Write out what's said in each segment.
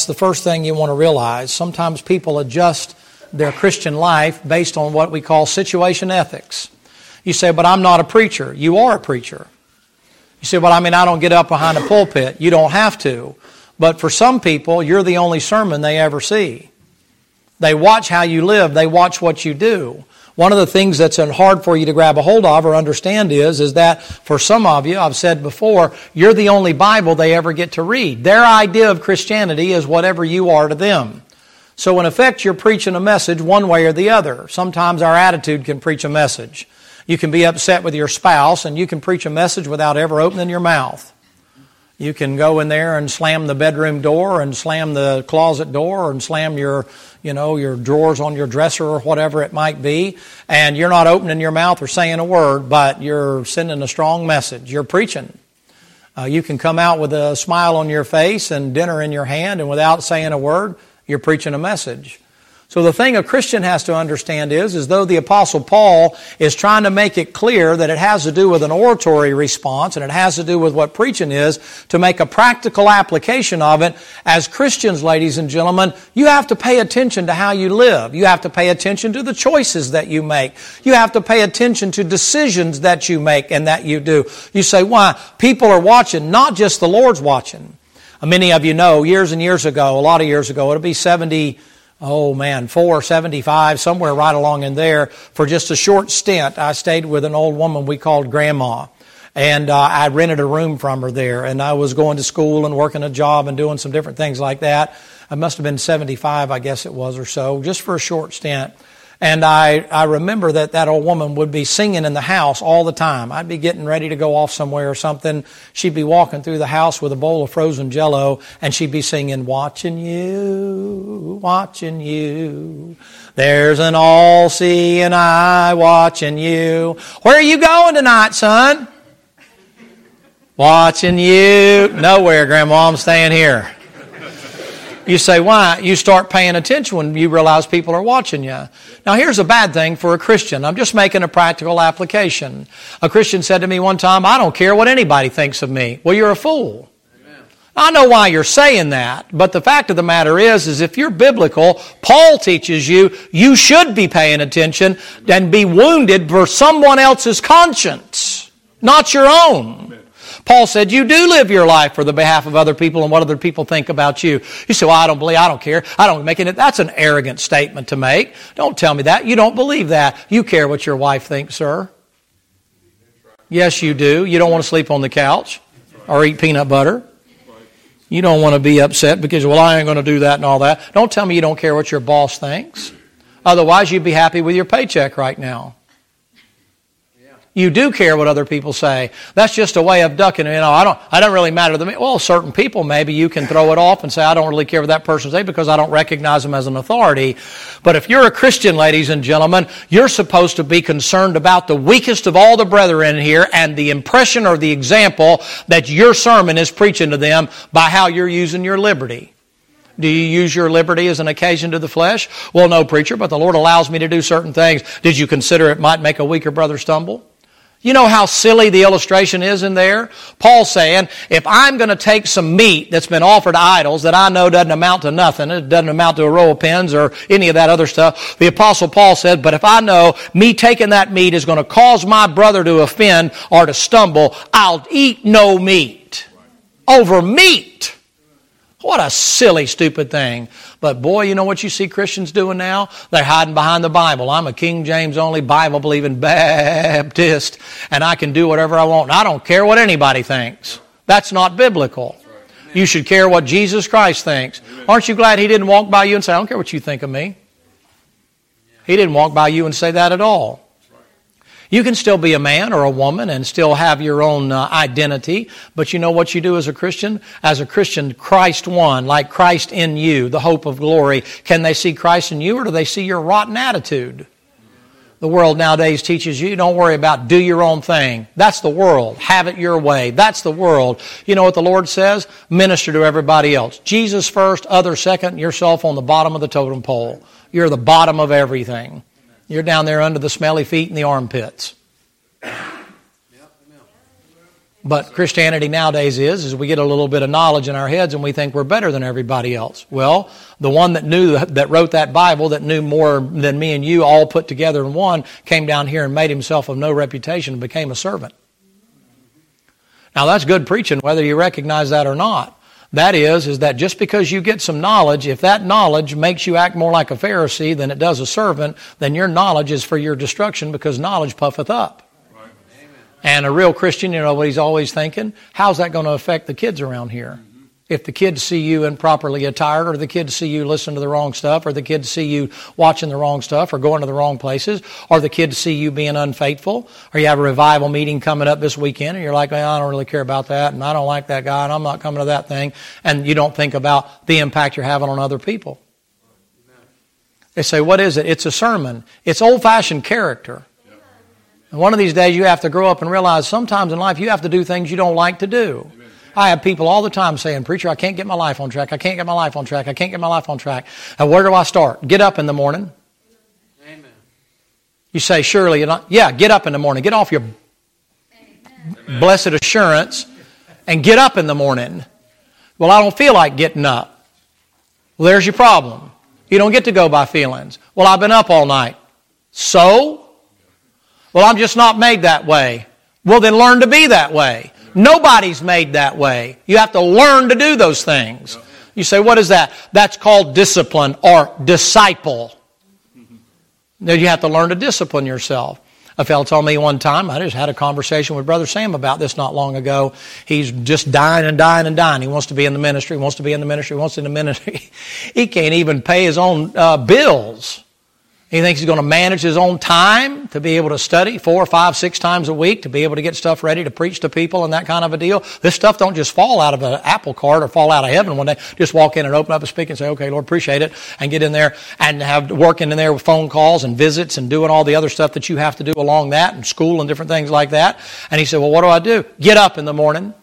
The first thing you want to realize, sometimes people adjust their Christian life based on what we call situation ethics. You say, but I'm not a preacher. You are a preacher. You say, well, I don't get up behind a pulpit. You don't have to. But for some people, you're the only sermon they ever see. They watch how you live. They watch what you do. One of the things that's hard for you to grab a hold of or understand is that for some of you, I've said before, you're the only Bible they ever get to read. Their idea of Christianity is whatever you are to them. So in effect, you're preaching a message one way or the other. Sometimes our attitude can preach a message. You can be upset with your spouse and you can preach a message without ever opening your mouth. You can go in there and slam the bedroom door and slam the closet door and slam your drawers on your dresser or whatever it might be, and you're not opening your mouth or saying a word, but you're sending a strong message. You're preaching. You can come out with a smile on your face and dinner in your hand, and without saying a word, you're preaching a message. So the thing a Christian has to understand is though the Apostle Paul is trying to make it clear that it has to do with an oratory response and it has to do with what preaching is, to make a practical application of it, as Christians, ladies and gentlemen, you have to pay attention to how you live. You have to pay attention to the choices that you make. You have to pay attention to decisions that you make and that you do. You say, why? People are watching, not just the Lord's watching. Many of you know, years and years ago, a lot of years ago, it'll be 75, somewhere right along in there, for just a short stint, I stayed with an old woman we called Grandma. And I rented a room from her there. And I was going to school and working a job and doing some different things like that. I must have been 75, I guess it was, or so, just for a short stint. And I remember that old woman would be singing in the house all the time. I'd be getting ready to go off somewhere or something. She'd be walking through the house with a bowl of frozen Jell-O, and she'd be singing, watching you, there's an all-seeing eye watching you. Where are you going tonight, son? Watching you. Nowhere, Grandma, I'm staying here. You say, why? You start paying attention when you realize people are watching you. Now, here's a bad thing for a Christian. I'm just making a practical application. A Christian said to me one time, I don't care what anybody thinks of me. Well, you're a fool. Amen. I know why you're saying that, but the fact of the matter is if you're biblical, Paul teaches you should be paying attention and be wounded for someone else's conscience, not your own. Paul said, you do live your life for the behalf of other people and what other people think about you. You say, well, I don't care, I don't make it. That's an arrogant statement to make. Don't tell me that. You don't believe that. You care what your wife thinks, sir. Yes, you do. You don't want to sleep on the couch or eat peanut butter. You don't want to be upset because, well, I ain't going to do that and all that. Don't tell me you don't care what your boss thinks. Otherwise, you'd be happy with your paycheck right now. You do care what other people say. That's just a way of ducking. I don't really matter to me. Well, certain people, maybe you can throw it off and say, I don't really care what that person says because I don't recognize them as an authority. But if you're a Christian, ladies and gentlemen, you're supposed to be concerned about the weakest of all the brethren here and the impression or the example that your sermon is preaching to them by how you're using your liberty. Do you use your liberty as an occasion to the flesh? Well, no, preacher, but the Lord allows me to do certain things. Did you consider it might make a weaker brother stumble? You know how silly the illustration is in there? Paul's saying, if I'm going to take some meat that's been offered to idols that I know doesn't amount to nothing, it doesn't amount to a row of pins or any of that other stuff, the Apostle Paul said, but if I know me taking that meat is going to cause my brother to offend or to stumble, I'll eat no meat. Over meat. What a silly, stupid thing. But boy, you know what you see Christians doing now? They're hiding behind the Bible. I'm a King James only Bible-believing Baptist, and I can do whatever I want. I don't care what anybody thinks. That's not biblical. You should care what Jesus Christ thinks. Aren't you glad He didn't walk by you and say, I don't care what you think of me? He didn't walk by you and say that at all. You can still be a man or a woman and still have your own identity, but you know what you do as a Christian? As a Christian, Christ won, like Christ in you, the hope of glory. Can they see Christ in you or do they see your rotten attitude? The world nowadays teaches you, don't worry about do your own thing. That's the world. Have it your way. That's the world. You know what the Lord says? Minister to everybody else. Jesus first, others second, yourself on the bottom of the totem pole. You're the bottom of everything. You're down there under the smelly feet and the armpits. But Christianity nowadays is we get a little bit of knowledge in our heads and we think we're better than everybody else. Well, the one that wrote that Bible, that knew more than me and you all put together in one, came down here and made himself of no reputation and became a servant. Now that's good preaching, whether you recognize that or not. That is that just because you get some knowledge, if that knowledge makes you act more like a Pharisee than it does a servant, then your knowledge is for your destruction, because knowledge puffeth up. Right. And a real Christian, you know what he's always thinking? How's that going to affect the kids around here? Mm-hmm. If the kids see you improperly attired, or the kids see you listen to the wrong stuff, or the kids see you watching the wrong stuff, or going to the wrong places, or the kids see you being unfaithful, or you have a revival meeting coming up this weekend, and you're like, well, I don't really care about that, and I don't like that guy, and I'm not coming to that thing, and you don't think about the impact you're having on other people. They say, what is it? It's a sermon. It's old-fashioned character. And one of these days you have to grow up and realize sometimes in life you have to do things you don't like to do. I have people all the time saying, preacher, I can't get my life on track. I can't get my life on track. I can't get my life on track. And where do I start? Get up in the morning. Amen. You say, surely you're not. Yeah, get up in the morning. Get off your blessed assurance and get up in the morning. Well, I don't feel like getting up. Well, there's your problem. You don't get to go by feelings. Well, I've been up all night. So? Well, I'm just not made that way. Well, then learn to be that way. Nobody's made that way. You have to learn to do those things. You say, what is that? That's called discipline or disciple. Then you have to learn to discipline yourself. A fellow told me one time, I just had a conversation with Brother Sam about this not long ago. He's just dying and dying and dying. He wants to be in the ministry, wants to be in the ministry, wants to be in the ministry. He can't even pay his own bills. He thinks he's going to manage his own time to be able to study 4, 5, 6 times a week, to be able to get stuff ready to preach to people and that kind of a deal. This stuff don't just fall out of an apple cart or fall out of heaven one day. Just walk in and open up and speak and say, okay, Lord, appreciate it, and get in there and have working in there with phone calls and visits and doing all the other stuff that you have to do along that, and school and different things like that. And he said, well, what do? Get up in the morning.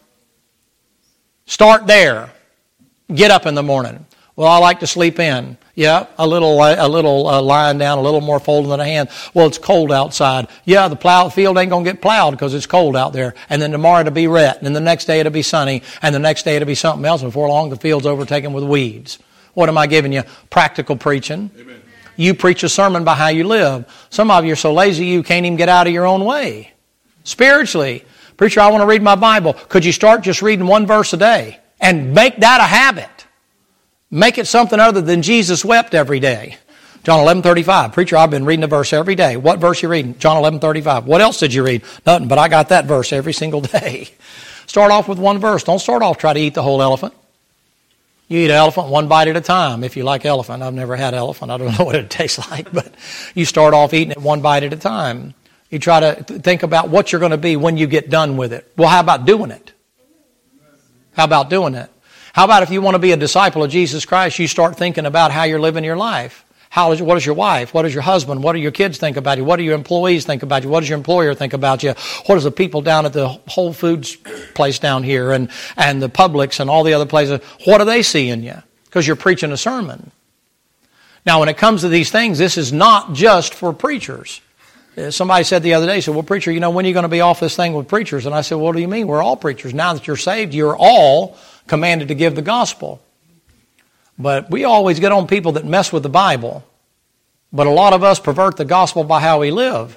Start there. Get up in the morning. Well, I like to sleep in. Yeah, a little lying down, a little more folding than a hand. Well, it's cold outside. Yeah, the field ain't going to get plowed because it's cold out there. And then tomorrow it'll be wet. And then the next day it'll be sunny. And the next day it'll be something else. And before long, the field's overtaken with weeds. What am I giving you? Practical preaching. Amen. You preach a sermon by how you live. Some of you are so lazy you can't even get out of your own way. Spiritually, preacher, I want to read my Bible. Could you start just reading one verse a day and make that a habit? Make it something other than Jesus wept every day. John 11:35. Preacher, I've been reading a verse every day. What verse you reading? John 11:35. What else did you read? Nothing, but I got that verse every single day. Start off with one verse. Don't start off try to eat the whole elephant. You eat an elephant one bite at a time if you like elephant. I've never had elephant. I don't know what it tastes like, but you start off eating it one bite at a time. You try to think about what you're going to be when you get done with it. Well, how about doing it? How about doing it? How about if you want to be a disciple of Jesus Christ, you start thinking about how you're living your life. What does your wife, what does your husband, what do your kids think about you? What do your employees think about you? What does your employer think about you? What does the people down at the Whole Foods place down here and the Publix and all the other places, what do they see in you? Because you're preaching a sermon. Now, when it comes to these things, this is not just for preachers. Somebody said the other day, well, preacher, when are you going to be off this thing with preachers? And I said, what do you mean? We're all preachers. Now that you're saved, you're all commanded to give the gospel. But we always get on people that mess with the Bible. But a lot of us pervert the gospel by how we live.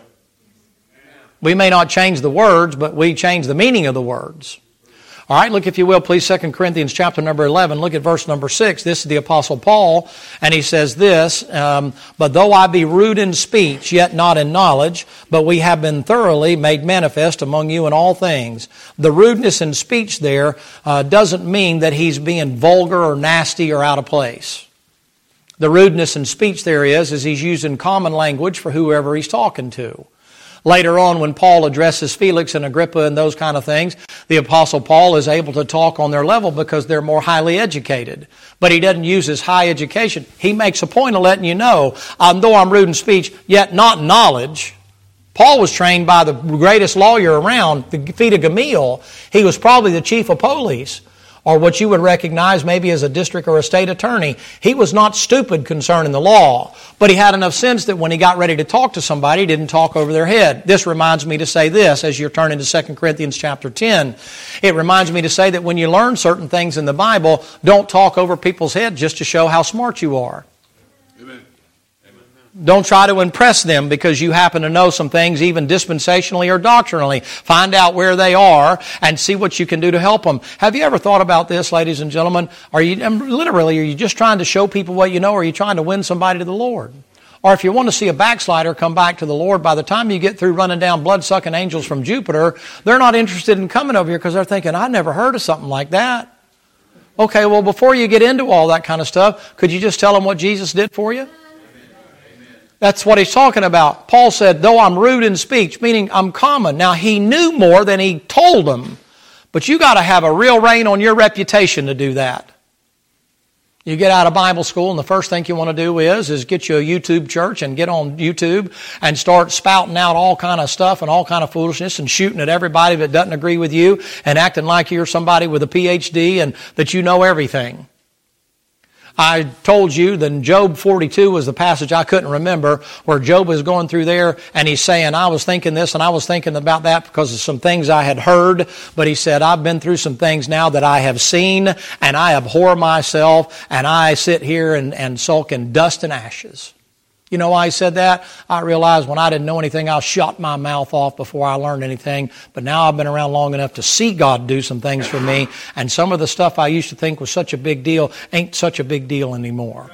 We may not change the words, but we change the meaning of the words. All right, look if you will, please, 2 Corinthians chapter number 11. Look at verse number 6. This is the Apostle Paul, and he says this, but though I be rude in speech, yet not in knowledge, but we have been thoroughly made manifest among you in all things. The rudeness in speech there doesn't mean that he's being vulgar or nasty or out of place. The rudeness in speech there is he's using common language for whoever he's talking to. Later on, when Paul addresses Felix and Agrippa and those kind of things, the Apostle Paul is able to talk on their level because they're more highly educated. But he doesn't use his high education. He makes a point of letting you know, though I'm rude in speech, yet not in knowledge. Paul was trained by the greatest lawyer around, the feet of Gamaliel. He was probably the chief of police. or what you would recognize maybe as a district or a state attorney. He was not stupid concerning the law, but he had enough sense that when he got ready to talk to somebody, he didn't talk over their head. This reminds me to say this as you're turning to 2 Corinthians chapter 10. It reminds me to say that when you learn certain things in the Bible, don't talk over people's heads just to show how smart you are. Amen. Don't try to impress them because you happen to know some things, even dispensationally or doctrinally. Find out where they are and see what you can do to help them. Have you ever thought about this, ladies and gentlemen? Are you just trying to show people what you know, or are you trying to win somebody to the Lord? Or if you want to see a backslider come back to the Lord, by the time you get through running down blood-sucking angels from Jupiter, they're not interested in coming over here because they're thinking, I never heard of something like that. Okay, well, before you get into all that kind of stuff, could you just tell them what Jesus did for you? That's what he's talking about. Paul said, though I'm rude in speech, meaning I'm common. Now, he knew more than he told them, but you got to have a real rein on your reputation to do that. You get out of Bible school, and the first thing you want to do is get you a YouTube church and get on YouTube and start spouting out all kind of stuff and all kind of foolishness and shooting at everybody that doesn't agree with you and acting like you're somebody with a PhD and that you know everything. I told you that in Job 42 was the passage I couldn't remember, where Job was going through there and he's saying, I was thinking this and I was thinking about that because of some things I had heard. But he said, I've been through some things now that I have seen, and I abhor myself, and I sit here and sulk in dust and ashes. You know why he said that? I realized when I didn't know anything, I shut my mouth off before I learned anything. But now I've been around long enough to see God do some things for me. And some of the stuff I used to think was such a big deal ain't such a big deal anymore.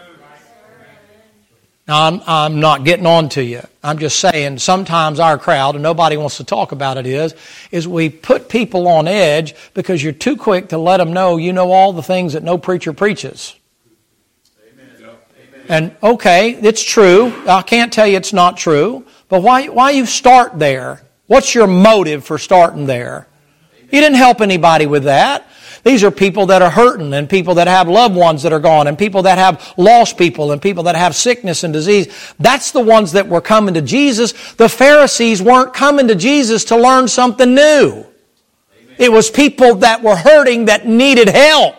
Now, I'm not getting on to you. I'm just saying sometimes our crowd, and nobody wants to talk about it, is we put people on edge because you're too quick to let them know you know all the things that no preacher preaches. And okay, it's true. I can't tell you it's not true. But why you start there? What's your motive for starting there? You didn't help anybody with that. These are people that are hurting, and people that have loved ones that are gone, and people that have lost people, and people that have sickness and disease. That's the ones that were coming to Jesus. The Pharisees weren't coming to Jesus to learn something new. It was people that were hurting that needed help.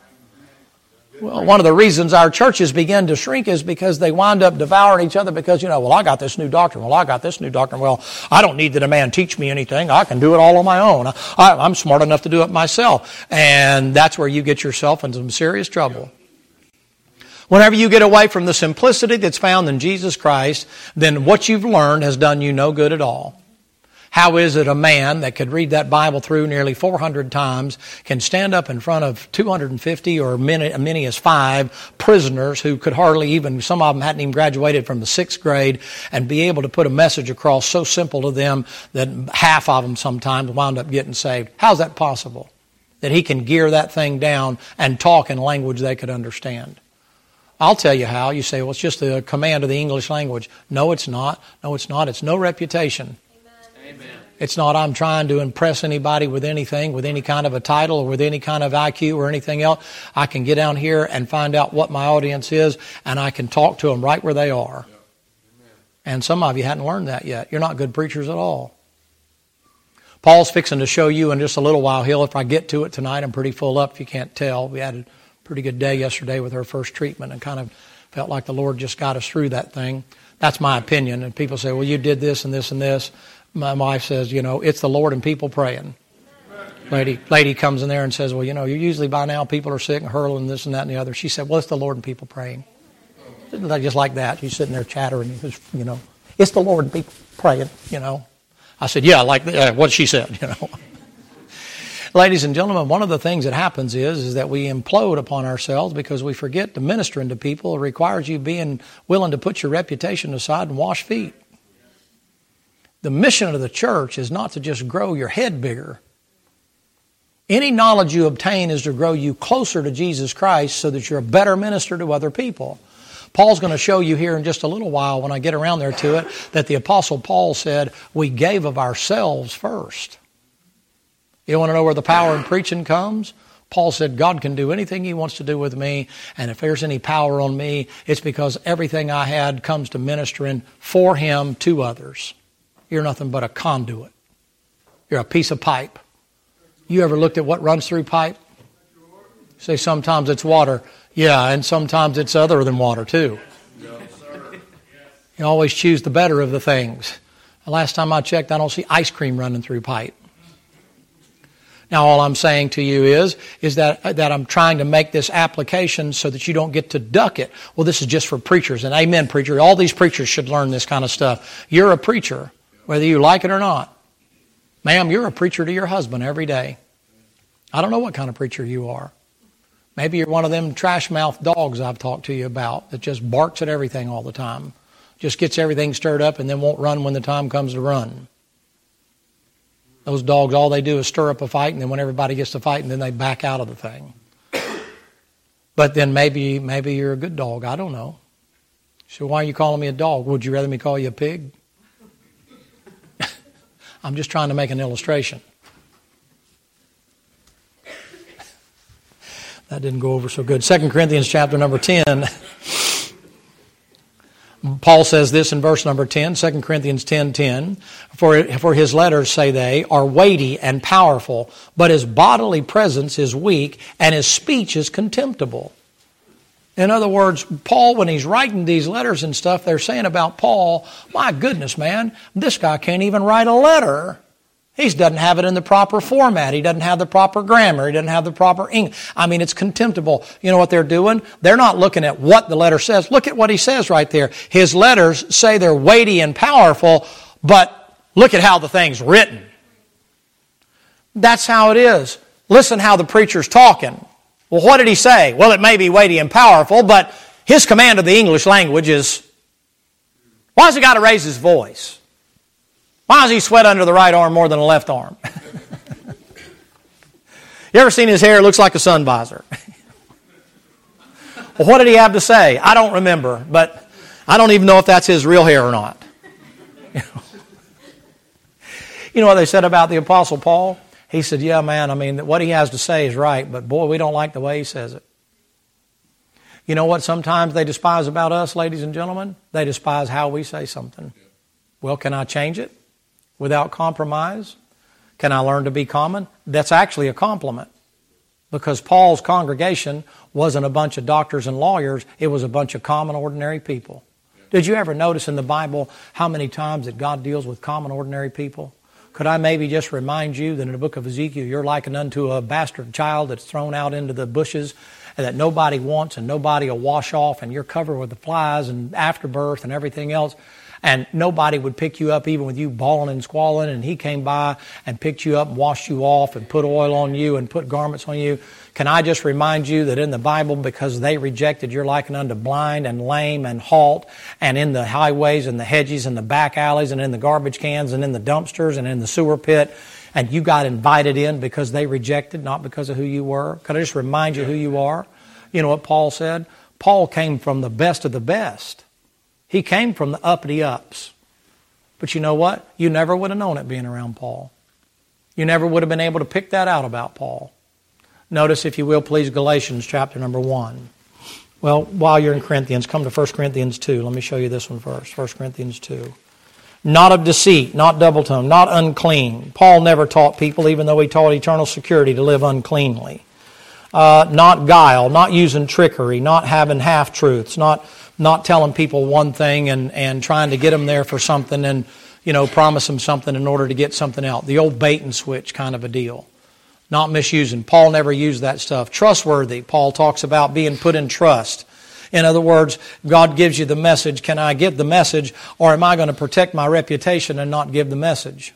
Well, one of the reasons our churches begin to shrink is because they wind up devouring each other because, well, I got this new doctrine. Well, I got this new doctrine. Well, I don't need that a man teach me anything. I can do it all on my own. I'm smart enough to do it myself. And that's where you get yourself into some serious trouble. Whenever you get away from the simplicity that's found in Jesus Christ, then what you've learned has done you no good at all. How is it a man that could read that Bible through nearly 400 times can stand up in front of 250 or many as 5 prisoners who could hardly even, some of them hadn't even graduated from the 6th grade, and be able to put a message across so simple to them that half of them sometimes wound up getting saved? How's that possible? That he can gear that thing down and talk in language they could understand. I'll tell you how. You say, well, it's just the command of the English language. No, it's not. No, it's not. It's no reputation. Amen. It's not I'm trying to impress anybody with anything, with any kind of a title or with any kind of IQ or anything else. I can get down here and find out what my audience is, and I can talk to them right where they are. And some of you hadn't learned that yet. You're not good preachers at all. Paul's fixing to show you in just a little while. If I get to it tonight, I'm pretty full up if you can't tell. We had a pretty good day yesterday with our first treatment and kind of felt like the Lord just got us through that thing. That's my opinion. And people say, well, you did this and this and this. My wife says, it's the Lord and people praying. Lady comes in there and says, well, usually by now people are sick and hurling this and that and the other. She said, well, it's the Lord and people praying. Just like that. She's sitting there chattering. It's the Lord and people praying, I said, yeah, like what she said, Ladies and gentlemen, one of the things that happens is that we implode upon ourselves because we forget to ministering to people. It requires you being willing to put your reputation aside and wash feet. The mission of the church is not to just grow your head bigger. Any knowledge you obtain is to grow you closer to Jesus Christ so that you're a better minister to other people. Paul's going to show you here in just a little while when I get around there to it that the Apostle Paul said we gave of ourselves first. You want to know where the power in preaching comes? Paul said God can do anything He wants to do with me, and if there's any power on me, it's because everything I had comes to ministering for Him to others. You're nothing but a conduit. You're a piece of pipe. You ever looked at what runs through pipe? Say, sometimes it's water. Yeah, and sometimes it's other than water too. You always choose the better of the things. The last time I checked, I don't see ice cream running through pipe. Now, all I'm saying to you is that I'm trying to make this application so that you don't get to duck it. Well, this is just for preachers, and amen, preacher. All these preachers should learn this kind of stuff. You're a preacher, whether you like it or not. Ma'am, you're a preacher to your husband every day. I don't know what kind of preacher you are. Maybe you're one of them trash-mouthed dogs I've talked to you about that just barks at everything all the time. Just gets everything stirred up and then won't run when the time comes to run. Those dogs, all they do is stir up a fight, and then when everybody gets to fighting, then they back out of the thing. But then maybe you're a good dog. I don't know. So why are you calling me a dog? Would you rather me call you a pig? I'm just trying to make an illustration. That didn't go over so good. 2 Corinthians chapter number 10. Paul says this in verse number 10, 2 Corinthians 10:10. For his letters, say they, are weighty and powerful, but his bodily presence is weak, and his speech is contemptible. In other words, Paul, when he's writing these letters and stuff, they're saying about Paul, my goodness, man, this guy can't even write a letter. He doesn't have it in the proper format. He doesn't have the proper grammar. He doesn't have the proper English. I mean, it's contemptible. You know what they're doing? They're not looking at what the letter says. Look at what he says right there. His letters say they're weighty and powerful, but look at how the thing's written. That's how it is. Listen how the preacher's talking. Well, what did he say? Well, it may be weighty and powerful, but his command of the English language is, why has he got to raise his voice? Why does he sweat under the right arm more than the left arm? You ever seen his hair? It looks like a sun visor. Well, what did he have to say? I don't remember, but I don't even know if that's his real hair or not. You know what they said about the Apostle Paul? He said, yeah, man, I mean, what he has to say is right, but boy, we don't like the way he says it. You know what sometimes they despise about us, ladies and gentlemen? They despise how we say something. Well, can I change it without compromise? Can I learn to be common? That's actually a compliment, because Paul's congregation wasn't a bunch of doctors and lawyers. It was a bunch of common, ordinary people. Did you ever notice in the Bible how many times that God deals with common, ordinary people? Could I maybe just remind you that in the book of Ezekiel, you're likened unto a bastard child that's thrown out into the bushes and that nobody wants and nobody will wash off, and you're covered with the flies and afterbirth and everything else. And nobody would pick you up even with you bawling and squalling, and he came by and picked you up and washed you off and put oil on you and put garments on you. Can I just remind you that in the Bible, because they rejected, you're likened unto blind and lame and halt, and in the highways and the hedges and the back alleys and in the garbage cans and in the dumpsters and in the sewer pit, and you got invited in because they rejected, not because of who you were. Could I just remind you who you are? You know what Paul said? Paul came from the best of the best. He came from the uppity ups. But you know what? You never would have known it being around Paul. You never would have been able to pick that out about Paul. Notice, if you will, please, Galatians chapter number 1. Well, while you're in Corinthians, come to 1 Corinthians 2. Let me show you this one first. 1 Corinthians 2. Not of deceit, not double-tongued, not unclean. Paul never taught people, even though he taught eternal security, to live uncleanly. Not guile, not using trickery, not having half-truths, not telling people one thing and trying to get them there for something and, promise them something in order to get something else. The old bait and switch kind of a deal. Not misusing. Paul never used that stuff. Trustworthy. Paul talks about being put in trust. In other words, God gives you the message. Can I give the message, or am I going to protect my reputation and not give the message?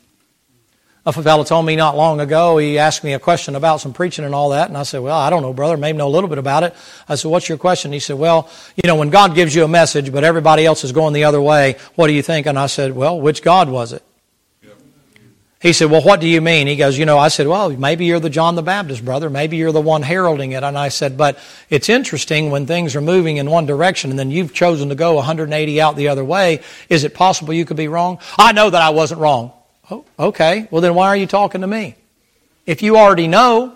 A fellow told me not long ago, he asked me a question about some preaching and all that, and I said, well, I don't know, brother, maybe know a little bit about it. I said, what's your question? He said, well, when God gives you a message, but everybody else is going the other way, what do you think? And I said, well, which God was it? He said, well, what do you mean? He goes, I said, well, maybe you're the John the Baptist, brother. Maybe you're the one heralding it. And I said, but it's interesting when things are moving in one direction and then you've chosen to go 180 out the other way. Is it possible you could be wrong? I know that I wasn't wrong. Oh, okay. Well, then why are you talking to me? If you already know,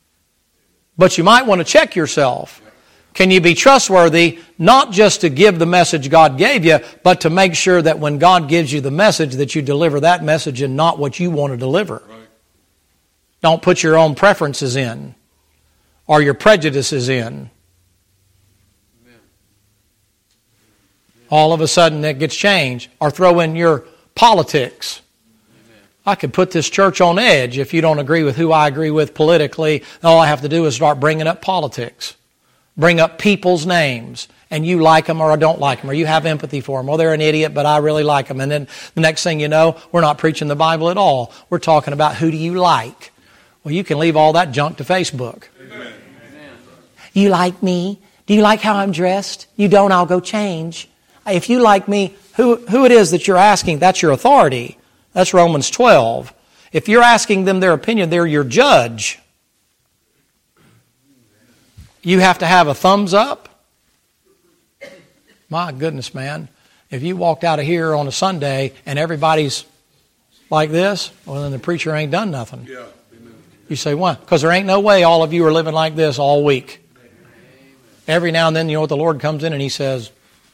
but you might want to check yourself. Can you be trustworthy, not just to give the message God gave you, but to make sure that when God gives you the message, that you deliver that message and not what you want to deliver? Right. Don't put your own preferences in. Are your prejudices in? All of a sudden it gets changed. Or throw in your politics. I could put this church on edge if you don't agree with who I agree with politically. All I have to do is start bringing up politics. Bring up people's names. And you like them or I don't like them. Or you have empathy for them. Well, they're an idiot, but I really like them. And then the next thing you know, we're not preaching the Bible at all. We're talking about who do you like. Well, you can leave all that junk to Facebook. Amen. You like me? Do you like how I'm dressed? You don't, I'll go change. If you like me, who it is that you're asking, that's your authority. That's Romans 12. If you're asking them their opinion, they're your judge. You have to have a thumbs up. My goodness, man. If you walked out of here on a Sunday and everybody's like this, well, then the preacher ain't done nothing. Yeah. You say, why? Because there ain't no way all of you are living like this all week. Every now and then, you know what, the Lord comes in and He says,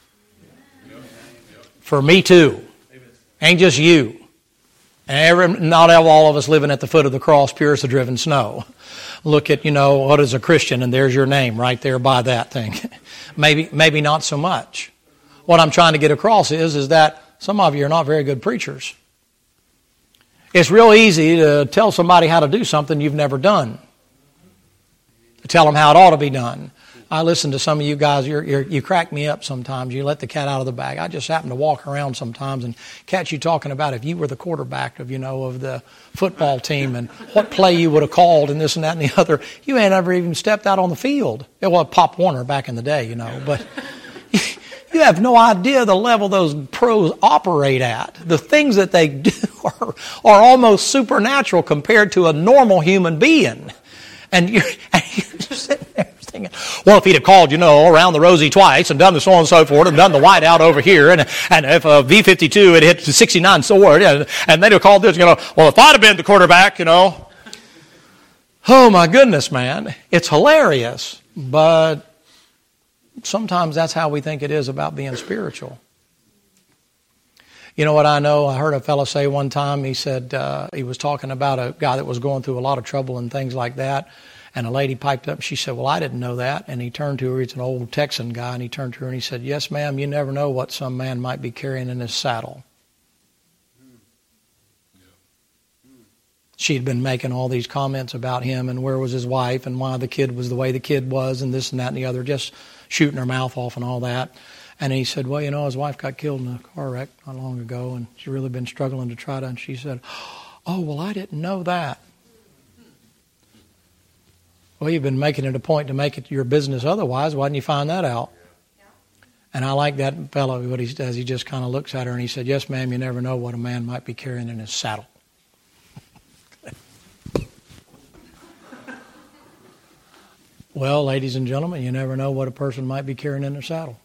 for me too. Ain't just you. And not all of us living at the foot of the cross, pure as the driven snow. Look at, what is a Christian, and there's your name right there by that thing. Maybe not so much. What I'm trying to get across is that some of you are not very good preachers. It's real easy to tell somebody how to do something you've never done. To tell them how it ought to be done. I listen to some of you guys, you crack me up sometimes. You let the cat out of the bag. I just happen to walk around sometimes and catch you talking about if you were the quarterback of the football team and what play you would have called and this and that and the other. You ain't ever even stepped out on the field. It was Pop Warner back in the day, but you have no idea the level those pros operate at. The things that they do are almost supernatural compared to a normal human being. And you're just sitting there thinking, well, if he'd have called, around the rosy twice and done the so on and so forth and done the white out over here, and if a V-52 had hit the 69 sword, and they'd have called this, well, if I'd have been the quarterback, oh my goodness, man. It's hilarious, but sometimes that's how we think it is about being spiritual. You know what I know? I heard a fellow say one time, he said, he was talking about a guy that was going through a lot of trouble and things like that. And a lady piped up and she said, well, I didn't know that. And he turned to her, he's an old Texan guy, and he turned to her and he said, yes, ma'am, you never know what some man might be carrying in his saddle. She'd been making all these comments about him and where was his wife and why the kid was the way the kid was and this and that and the other, just shooting her mouth off and all that. And he said, well, his wife got killed in a car wreck not long ago, and she's really been struggling to try to, and she said, oh, well, I didn't know that. Well, you've been making it a point to make it your business otherwise. Why didn't you find that out? And I like that fellow, what he does. He just kind of looks at her and he said, yes, ma'am, you never know what a man might be carrying in his saddle. Well, ladies and gentlemen, you never know what a person might be carrying in their saddle.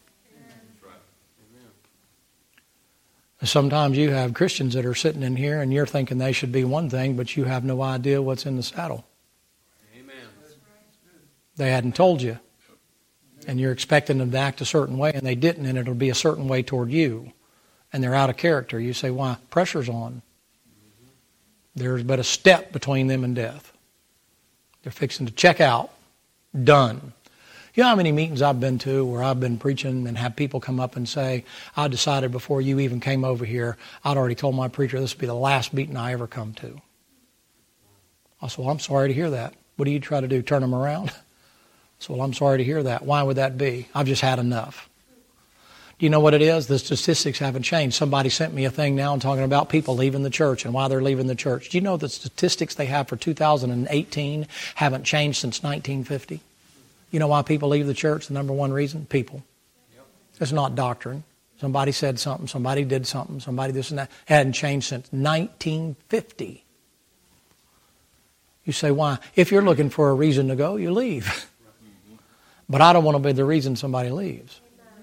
Sometimes you have Christians that are sitting in here and you're thinking they should be one thing, but you have no idea what's in the saddle. Amen. They hadn't told you. And you're expecting them to act a certain way, and they didn't, and it'll be a certain way toward you. And they're out of character. You say, why? Pressure's on. There's but a step between them and death. They're fixing to check out. Done. You know how many meetings I've been to where I've been preaching and have people come up and say, I decided before you even came over here, I'd already told my preacher this would be the last meeting I ever come to. I said, well, I'm sorry to hear that. What do you try to do, turn them around? I said, well, I'm sorry to hear that. Why would that be? I've just had enough. Do you know what it is? The statistics haven't changed. Somebody sent me a thing now and talking about people leaving the church and why they're leaving the church. Do you know the statistics they have for 2018 haven't changed since 1950? You know why people leave the church? The number one reason? People. It's not doctrine. Somebody said something. Somebody did something. Somebody this and that. It hadn't changed since 1950. You say, why? If you're looking for a reason to go, you leave. But I don't want to be the reason somebody leaves.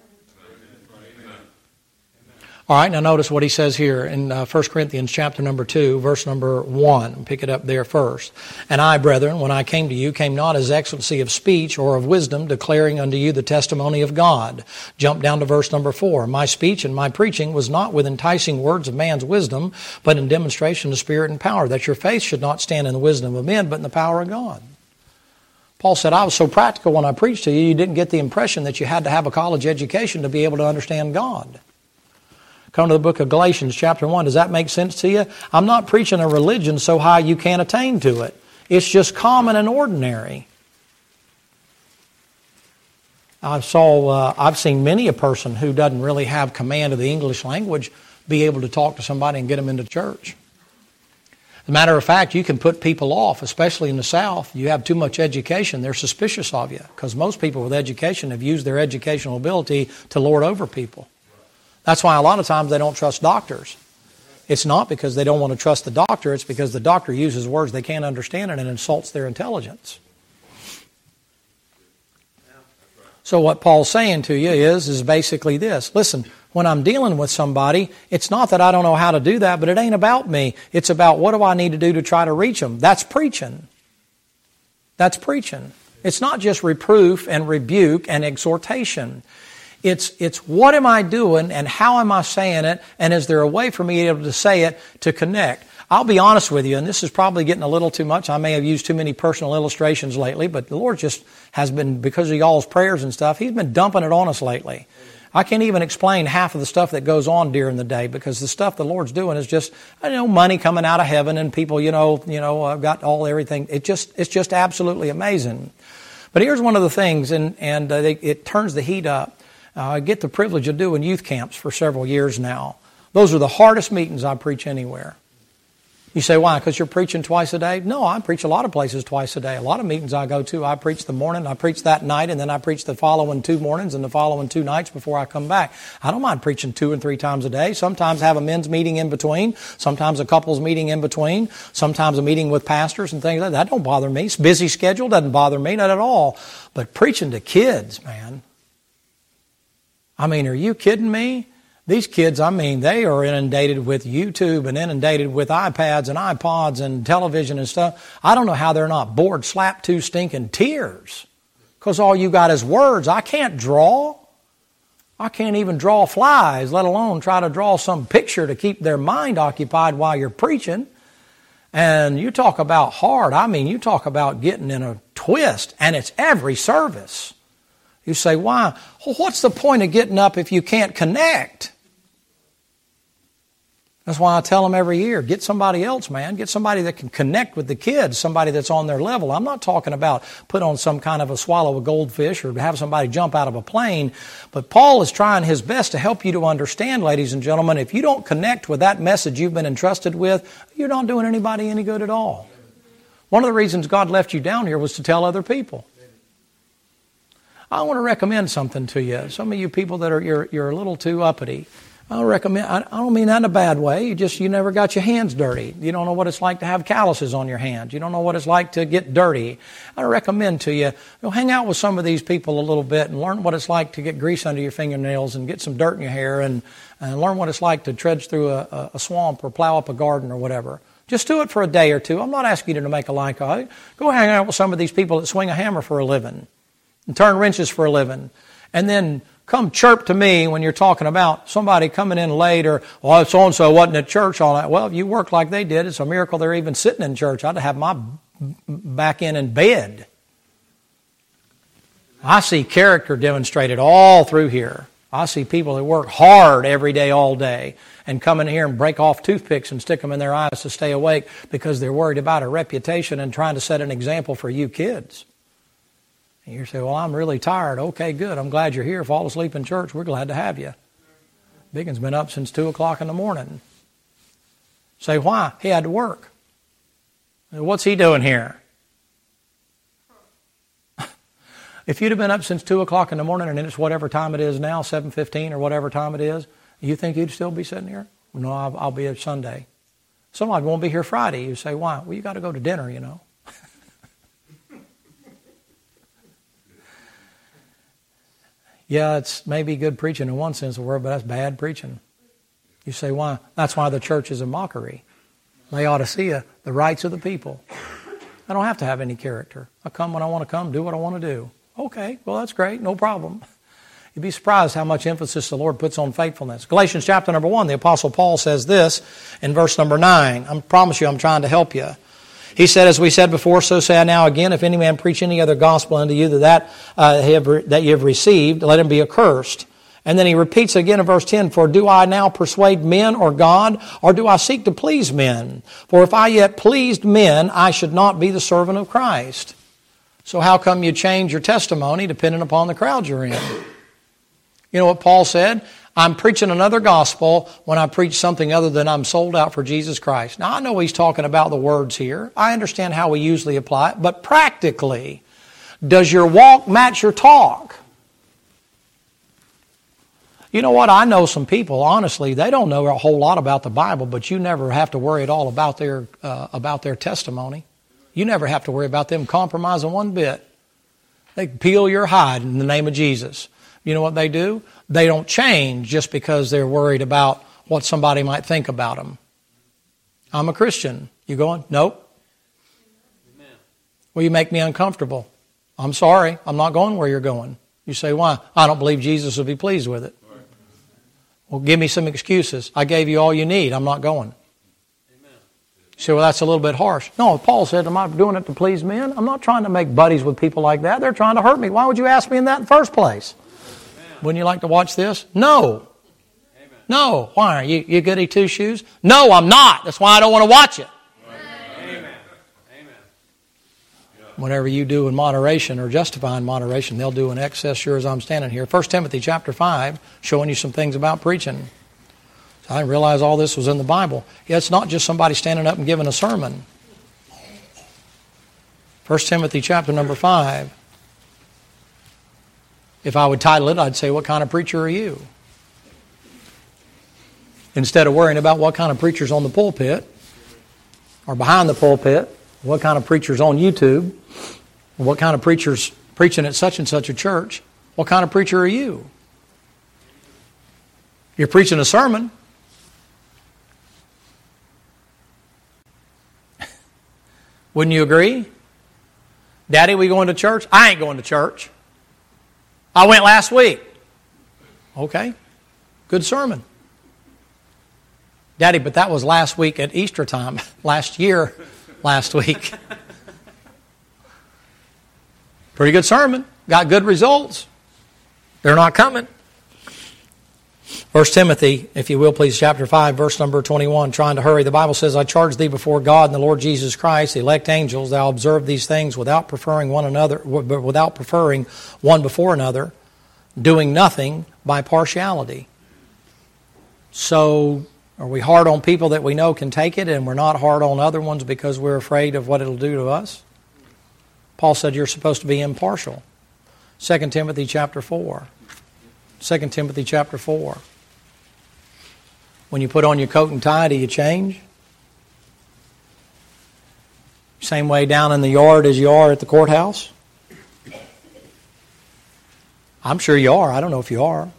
All right, now notice what he says here in 1 Corinthians chapter number 2, verse number 1. Pick it up there first. And I, brethren, when I came to you, came not as excellency of speech or of wisdom, declaring unto you the testimony of God. Jump down to verse number 4. My speech and my preaching was not with enticing words of man's wisdom, but in demonstration of spirit and power, that your faith should not stand in the wisdom of men, but in the power of God. Paul said, I was so practical when I preached to you, you didn't get the impression that you had to have a college education to be able to understand God. Come to the book of Galatians chapter 1. Does that make sense to you? I'm not preaching a religion so high you can't attain to it. It's just common and ordinary. I've seen many a person who doesn't really have command of the English language be able to talk to somebody and get them into church. As a matter of fact, you can put people off, especially in the South. You have too much education, they're suspicious of you, because most people with education have used their educational ability to lord over people. That's why a lot of times they don't trust doctors. It's not because they don't want to trust the doctor, it's because the doctor uses words they can't understand and it insults their intelligence. So what Paul's saying to you is basically this. Listen, when I'm dealing with somebody, it's not that I don't know how to do that, but it ain't about me. It's about what do I need to do to try to reach them. That's preaching. That's preaching. It's not just reproof and rebuke and exhortation. It's what am I doing and how am I saying it, and is there a way for me to be able to say it to connect? I'll be honest with you, and this is probably getting a little too much. I may have used too many personal illustrations lately, but the Lord just has been, because of y'all's prayers and stuff, He's been dumping it on us lately. I can't even explain half of the stuff that goes on during the day, because the stuff the Lord's doing is just, money coming out of heaven and people, got everything. It's just absolutely amazing. But here's one of the things, and it turns the heat up. I get the privilege of doing youth camps for several years now. Those are the hardest meetings I preach anywhere. You say, why? Because you're preaching twice a day? No, I preach a lot of places twice a day. A lot of meetings I go to, I preach the morning, I preach that night, and then I preach the following 2 mornings and the following 2 nights before I come back. I don't mind preaching 2 and 3 times a day. Sometimes have a men's meeting in between. Sometimes a couples meeting in between. Sometimes a meeting with pastors and things like that. That don't bother me. Busy schedule doesn't bother me, not at all. But preaching to kids, man. Are you kidding me? These kids, they are inundated with YouTube and inundated with iPads and iPods and television and stuff. I don't know how they're not bored, slap 2 stinking tears. Because all you got is words. I can't draw. I can't even draw flies, let alone try to draw some picture to keep their mind occupied while you're preaching. And you talk about hard. You talk about getting in a twist. And it's every service. You say, why? Well, what's the point of getting up if you can't connect? That's why I tell them every year, get somebody else, man. Get somebody that can connect with the kids, somebody that's on their level. I'm not talking about put on some kind of a swallow a goldfish or have somebody jump out of a plane. But Paul is trying his best to help you to understand, ladies and gentlemen, if you don't connect with that message you've been entrusted with, you're not doing anybody any good at all. One of the reasons God left you down here was to tell other people. I want to recommend something to you. Some of you people that are you're a little too uppity. I don't mean that in a bad way. You never got your hands dirty. You don't know what it's like to have calluses on your hands. You don't know what it's like to get dirty. I recommend to you, hang out with some of these people a little bit and learn what it's like to get grease under your fingernails and get some dirt in your hair and learn what it's like to trudge through a swamp or plow up a garden or whatever. Just do it for a day or two. I'm not asking you to make a like of it. Go hang out with some of these people that swing a hammer for a living and turn wrenches for a living. And then come chirp to me when you're talking about somebody coming in late or, well, so-and-so wasn't at church all night. Well, if you work like they did, it's a miracle they're even sitting in church. I'd have my back in bed. I see character demonstrated all through here. I see people that work hard every day, all day, and come in here and break off toothpicks and stick them in their eyes to stay awake because they're worried about a reputation and trying to set an example for you kids. And you say, well, I'm really tired. Okay, good. I'm glad you're here. Fall asleep in church. We're glad to have you. Biggin's been up since 2 o'clock in the morning. Say, why? He had to work. What's he doing here? If you'd have been up since 2 o'clock in the morning and it's whatever time it is now, 7:15 or whatever time it is, you think you'd still be sitting here? No, I'll be here Sunday. Somebody won't be here Friday. You say, why? Well, you got to go to dinner, Yeah, it's maybe good preaching in one sense of the word, but that's bad preaching. You say, why? That's why the church is a mockery. Laodicea, the rights of the people. I don't have to have any character. I come when I want to come, do what I want to do. Okay, well, that's great, no problem. You'd be surprised how much emphasis the Lord puts on faithfulness. Galatians chapter number 1, the Apostle Paul says this in verse number 9. I promise you I'm trying to help you. He said, as we said before, so say I now again, if any man preach any other gospel unto you that you have received, let him be accursed. And then he repeats again in verse 10, for do I now persuade men or God, or do I seek to please men? For if I yet pleased men, I should not be the servant of Christ. So how come you change your testimony depending upon the crowd you're in? You know what Paul said? I'm preaching another gospel when I preach something other than I'm sold out for Jesus Christ. Now I know he's talking about the words here. I understand how we usually apply it. But practically, does your walk match your talk? You know what? I know some people, honestly, they don't know a whole lot about the Bible, but you never have to worry at all about their testimony. You never have to worry about them compromising one bit. They peel your hide in the name of Jesus. You know what they do? They don't change just because they're worried about what somebody might think about them. I'm a Christian. You going? Nope. Amen. Well, you make me uncomfortable. I'm sorry. I'm not going where you're going. You say, why? I don't believe Jesus will be pleased with it. Well, give me some excuses. I gave you all you need. I'm not going. Amen. You say, well, that's a little bit harsh. No, Paul said, am I doing it to please men? I'm not trying to make buddies with people like that. They're trying to hurt me. Why would you ask me in that in the first place? Amen. Wouldn't you like to watch this? No. Amen. No. Why? Are you goody two-shoes? No, I'm not. That's why I don't want to watch it. Whatever you do in moderation or justify in moderation, they'll do in excess, sure as I'm standing here. 1 Timothy chapter 5, showing you some things about preaching. So I didn't realize all this was in the Bible. Yeah, it's not just somebody standing up and giving a sermon. 1 Timothy chapter number 5. If I would title it, I'd say, what kind of preacher are you? Instead of worrying about what kind of preacher's on the pulpit or behind the pulpit, what kind of preacher's on YouTube, what kind of preacher's preaching at such and such a church, what kind of preacher are you? You're preaching a sermon. Wouldn't you agree? Daddy, we going to church? I ain't going to church. I went last week. Okay, good sermon. Daddy, but that was last week at Easter time, last week. Pretty good sermon. Got good results. They're not coming. 1 Timothy, if you will, please, chapter 5, verse number 21. Trying to hurry. The Bible says, I charge thee before God and the Lord Jesus Christ, the elect angels, thou observe these things without preferring one before another, doing nothing by partiality. So, are we hard on people that we know can take it, and we're not hard on other ones because we're afraid of what it'll do to us? Paul said you're supposed to be impartial. 2 Timothy chapter 4. 2 Timothy chapter 4. When you put on your coat and tie, do you change? Same way down in the yard as you are at the courthouse? I'm sure you are. I don't know if you are.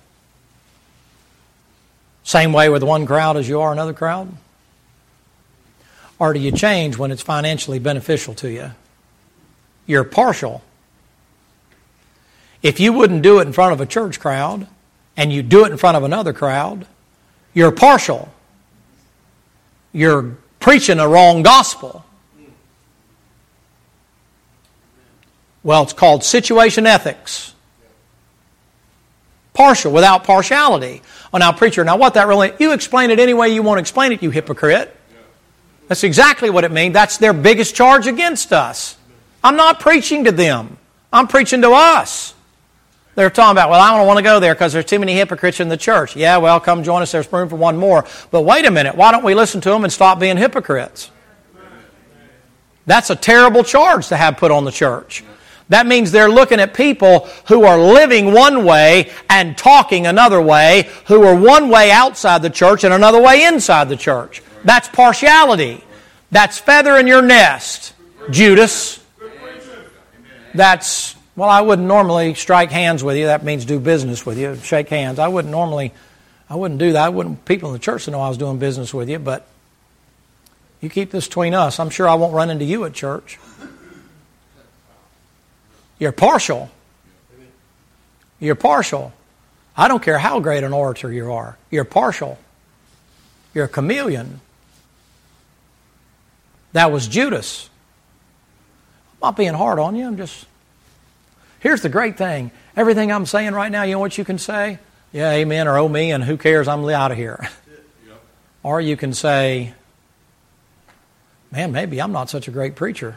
Same way with one crowd as you are another crowd? Or do you change when it's financially beneficial to you? You're partial. If you wouldn't do it in front of a church crowd and you do it in front of another crowd, you're partial. You're preaching a wrong gospel. Well, it's called situation ethics. Partial, without partiality. Oh, now, preacher, now what that really... You explain it any way you want to explain it, you hypocrite. That's exactly what it means. That's their biggest charge against us. I'm not preaching to them. I'm preaching to us. They're talking about, well, I don't want to go there because there's too many hypocrites in the church. Yeah, well, come join us. There's room for one more. But wait a minute. Why don't we listen to them and stop being hypocrites? That's a terrible charge to have put on the church. That means they're looking at people who are living one way and talking another way, who are one way outside the church and another way inside the church. That's partiality. That's feather in your nest, Judas. That's, well, I wouldn't normally strike hands with you. That means do business with you, shake hands. I wouldn't do that. I wouldn't people in the church to know I was doing business with you, but you keep this between us. I'm sure I won't run into you at church. You're partial. You're partial. I don't care how great an orator you are. You're partial. You're a chameleon. That was Judas. not being hard on you. Here's the great thing. Everything I'm saying right now, you know what you can say? Yeah, amen, or oh me, and who cares, I'm out of here. Or you can say, man, maybe I'm not such a great preacher.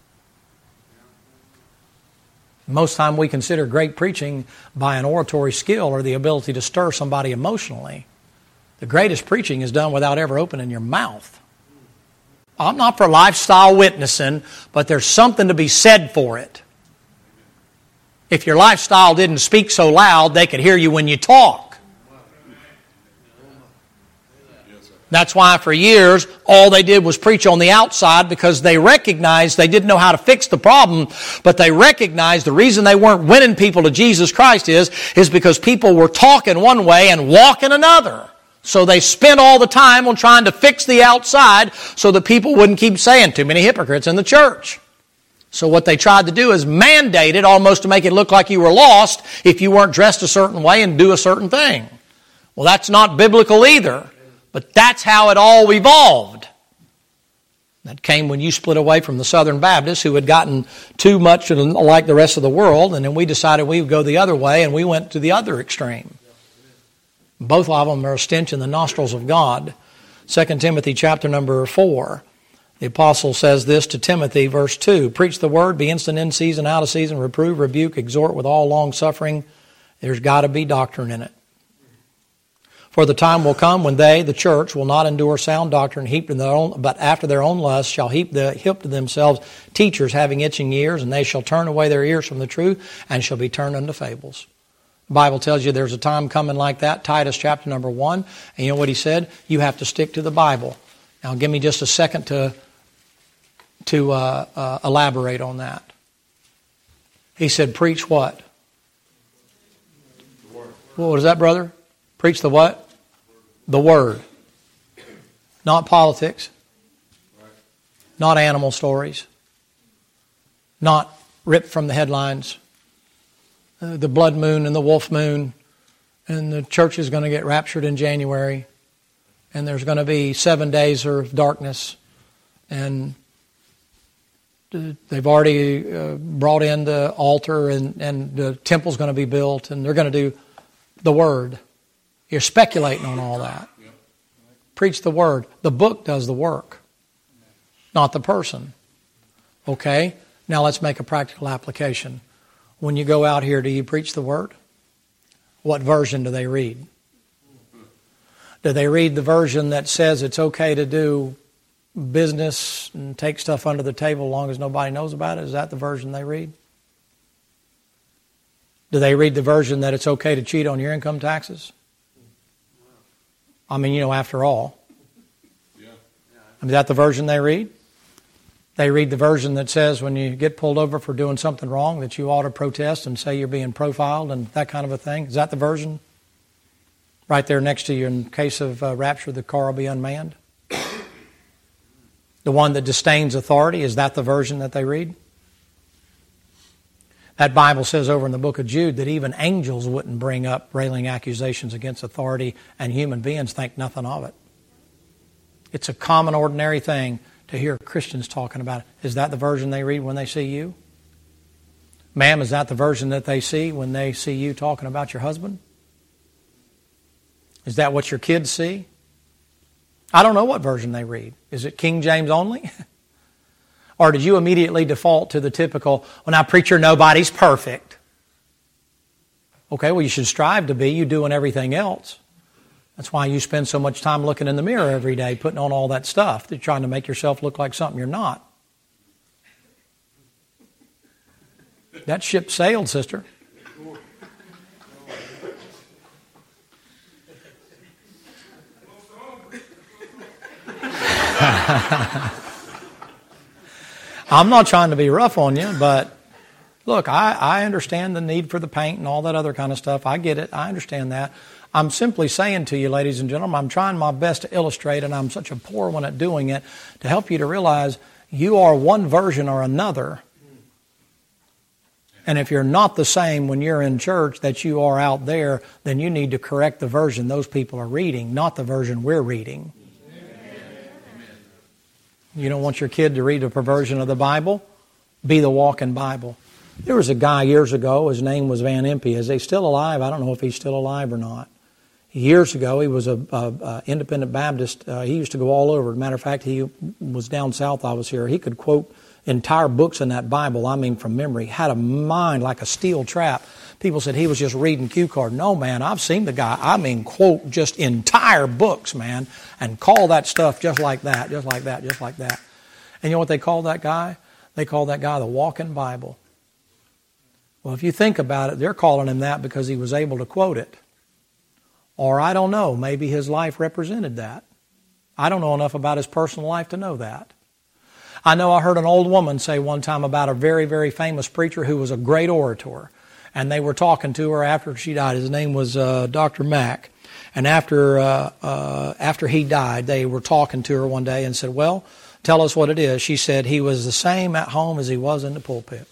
Most time we consider great preaching by an oratory skill or the ability to stir somebody emotionally. The greatest preaching is done without ever opening your mouth. I'm not for lifestyle witnessing, but there's something to be said for it. If your lifestyle didn't speak so loud, they could hear you when you talk. That's why for years, all they did was preach on the outside because they recognized they didn't know how to fix the problem, but they recognized the reason they weren't winning people to Jesus Christ is because people were talking one way and walking another. So they spent all the time on trying to fix the outside so that people wouldn't keep saying too many hypocrites in the church. So what they tried to do is mandate it almost to make it look like you were lost if you weren't dressed a certain way and do a certain thing. Well, that's not biblical either. But that's how it all evolved. That came when you split away from the Southern Baptists who had gotten too much like the rest of the world, and then we decided we would go the other way, and we went to the other extreme. Both of them are a stench in the nostrils of God. 2 Timothy chapter number 4. The apostle says this to Timothy, verse 2. Preach the word, be instant in season, out of season, reprove, rebuke, exhort with all long suffering. There's got to be doctrine in it. For the time will come when they, the church, will not endure sound doctrine, but after their own lust shall heap to themselves teachers having itching ears, and they shall turn away their ears from the truth, and shall be turned unto fables. The Bible tells you there's a time coming like that, Titus chapter number 1, and you know what he said? You have to stick to the Bible. Now give me just a second to elaborate on that. He said, preach what? What is that, brother? Preach the what? The Word. Not politics. Not animal stories. Not ripped from the headlines. The blood moon and the wolf moon. And the church is going to get raptured in January. And there's going to be 7 days of darkness. And they've already brought in the altar and the temple's going to be built. And they're going to do the Word. You're speculating on all that. Preach the Word. The book does the work, not the person. Okay? Now let's make a practical application. When you go out here, do you preach the Word? What version do they read? Do they read the version that says it's okay to do business and take stuff under the table as long as nobody knows about it? Is that the version they read? Do they read the version that it's okay to cheat on your income taxes? I mean, after all. Is that the version they read? They read the version that says when you get pulled over for doing something wrong that you ought to protest and say you're being profiled and that kind of a thing. Is that the version? Right there next to you in case of rapture, the car will be unmanned. The one that disdains authority, is that the version that they read? That Bible says over in the book of Jude that even angels wouldn't bring up railing accusations against authority, and human beings think nothing of it. It's a common, ordinary thing to hear Christians talking about it. Is that the version they read when they see you? Ma'am, is that the version that they see when they see you talking about your husband? Is that what your kids see? I don't know what version they read. Is it King James only? Or did you immediately default to the typical, well, now, preacher, nobody's perfect. Okay, well, you should strive to be. You're doing everything else. That's why you spend so much time looking in the mirror every day, putting on all that stuff. You're trying to make yourself look like something you're not. That ship sailed, sister. I'm not trying to be rough on you, but look, I understand the need for the paint and all that other kind of stuff. I get it. I understand that. I'm simply saying to you, ladies and gentlemen, I'm trying my best to illustrate, and I'm such a poor one at doing it, to help you to realize you are one version or another. And if you're not the same when you're in church that you are out there, then you need to correct the version those people are reading, not the version we're reading. You don't want your kid to read a perversion of the Bible? Be the walking Bible. There was a guy years ago, his name was Van Impe. Is he still alive? I don't know if he's still alive or not. Years ago, he was a independent Baptist. He used to go all over. As a matter of fact, he was down south, I was here. He could quote entire books in that Bible, I mean from memory. Had a mind like a steel trap. People said he was just reading cue card. No, man, I've seen the guy, I mean, quote just entire books, man, and call that stuff just like that, just like that, just like that. And you know what they called that guy? They called that guy the walking Bible. Well, if you think about it, they're calling him that because he was able to quote it. Or I don't know, maybe his life represented that. I don't know enough about his personal life to know that. I know I heard an old woman say one time about a very, very famous preacher who was a great orator. And they were talking to her after she died. His name was Dr. Mack. And after he died, they were talking to her one day and said, well, tell us what it is. She said he was the same at home as he was in the pulpit.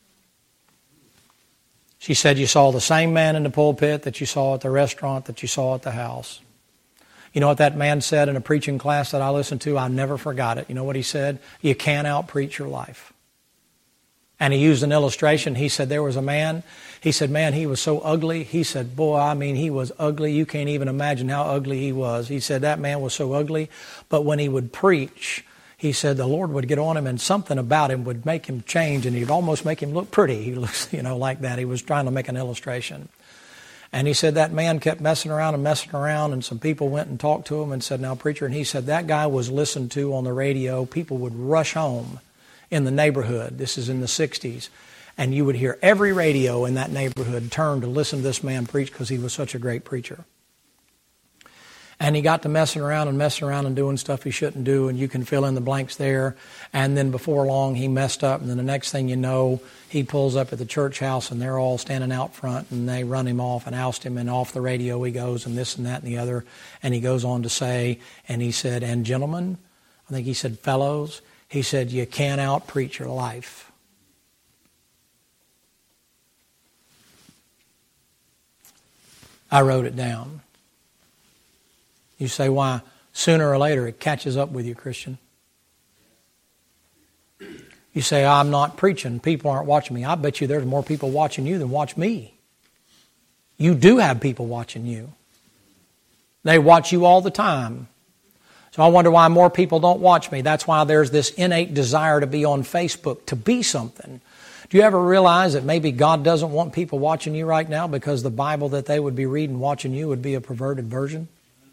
She said you saw the same man in the pulpit that you saw at the restaurant, that you saw at the house. You know what that man said in a preaching class that I listened to? I never forgot it. You know what he said? You can't out-preach your life. And he used an illustration. He said there was a man. He said, man, he was so ugly. He said, boy, I mean, he was ugly. You can't even imagine how ugly he was. He said that man was so ugly. But when he would preach, he said the Lord would get on him and something about him would make him change and he'd almost make him look pretty. He looks, like that. He was trying to make an illustration. And he said that man kept messing around and some people went and talked to him and said, now, preacher, and he said that guy was listened to on the radio. People would rush home in the neighborhood. This is in the 60s. And you would hear every radio in that neighborhood turn to listen to this man preach because he was such a great preacher. And he got to messing around and doing stuff he shouldn't do, and you can fill in the blanks there. And then before long, he messed up, and then the next thing you know, he pulls up at the church house, and they're all standing out front, and they run him off and oust him, and off the radio he goes, and this and that and the other. And he goes on to say, and he said, and gentlemen, I think he said fellows, he said, you can't out-preach your life. I wrote it down. You say, why? Sooner or later it catches up with you, Christian. You say, I'm not preaching. People aren't watching me. I bet you there's more people watching you than watch me. You do have people watching you. They watch you all the time. So I wonder why more people don't watch me. That's why there's this innate desire to be on Facebook, to be something. Do you ever realize that maybe God doesn't want people watching you right now because the Bible that they would be reading watching you would be a perverted version?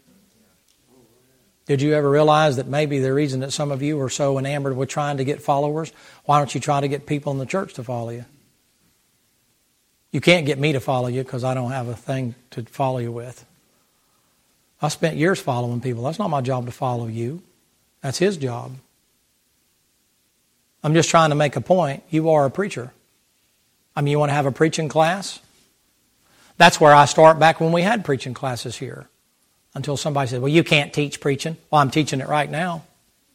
Did you ever realize that maybe the reason that some of you are so enamored with trying to get followers, why don't you try to get people in the church to follow you? You can't get me to follow you because I don't have a thing to follow you with. I spent years following people. That's not my job to follow you. That's his job. I'm just trying to make a point. You are a preacher. I mean, you want to have a preaching class? That's where I start back when we had preaching classes here. Until somebody said, well, you can't teach preaching. Well, I'm teaching it right now.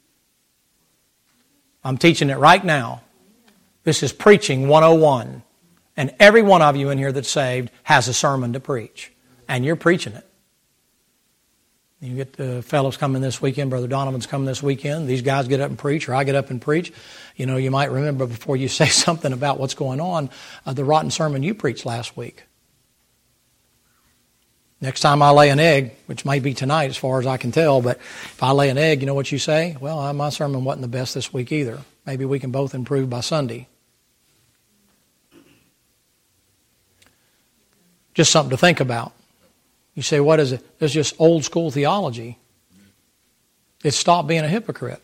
I'm teaching it right now. This is Preaching 101. And every one of you in here that's saved has a sermon to preach. And you're preaching it. You get the fellows coming this weekend. Brother Donovan's coming this weekend. These guys get up and preach, or I get up and preach. You might remember before you say something about what's going on, the rotten sermon you preached last week. Next time I lay an egg, which may be tonight as far as I can tell, but if I lay an egg, you know what you say? Well, my sermon wasn't the best this week either. Maybe we can both improve by Sunday. Just something to think about. You say, what is it? It's just old school theology. It's stop being a hypocrite.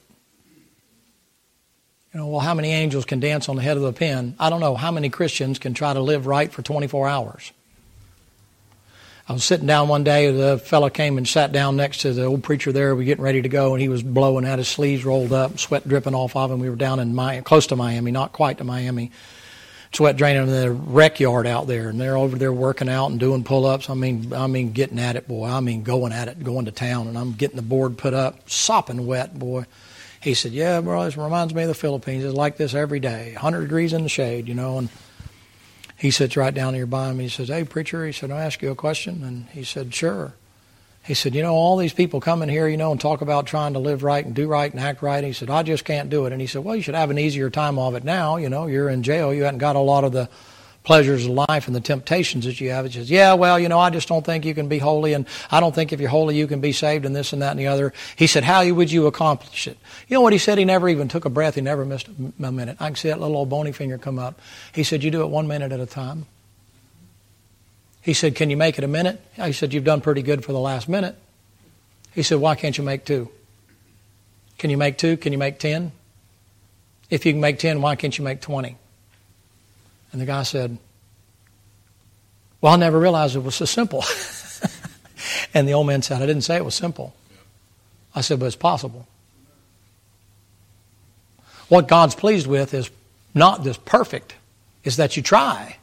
Well, how many angels can dance on the head of the pin? I don't know. How many Christians can try to live right for 24 hours? I was sitting down one day, the fellow came and sat down next to the old preacher there. We were getting ready to go, and he was blowing, had his sleeves rolled up, sweat dripping off of him. We were down in close to Miami, not quite to Miami. Sweat draining in the rec yard out there, and they're over there working out and doing pull-ups. I mean, getting at it, boy. I mean, going at it, going to town, and I'm getting the board put up, sopping wet, boy. He said, yeah, bro, this reminds me of the Philippines. It's like this every day, 100 degrees in the shade, and he sits right down here by me. He says, hey, preacher, he said, I'll ask you a question. And he said, sure. He said, all these people come in here, and talk about trying to live right and do right and act right. He said, I just can't do it. And he said, well, you should have an easier time of it now. You're in jail. You haven't got a lot of the pleasures of life and the temptations that you have. He says, yeah, well, I just don't think you can be holy, and I don't think if you're holy you can be saved, and this and that and the other. He said, how would you accomplish it? You know what he said? He never even took a breath. He never missed a minute. I can see that little old bony finger come up. He said, you do it 1 minute at a time. He said, can you make it a minute? He said, you've done pretty good for the last minute. He said, why can't you make 2? Can you make 2? Can you make 10? If you can make 10, why can't you make 20? And the guy said, well, I never realized it was so simple. And the old man said, I didn't say it was simple. I said, but it's possible. What God's pleased with is not this perfect, is that you try.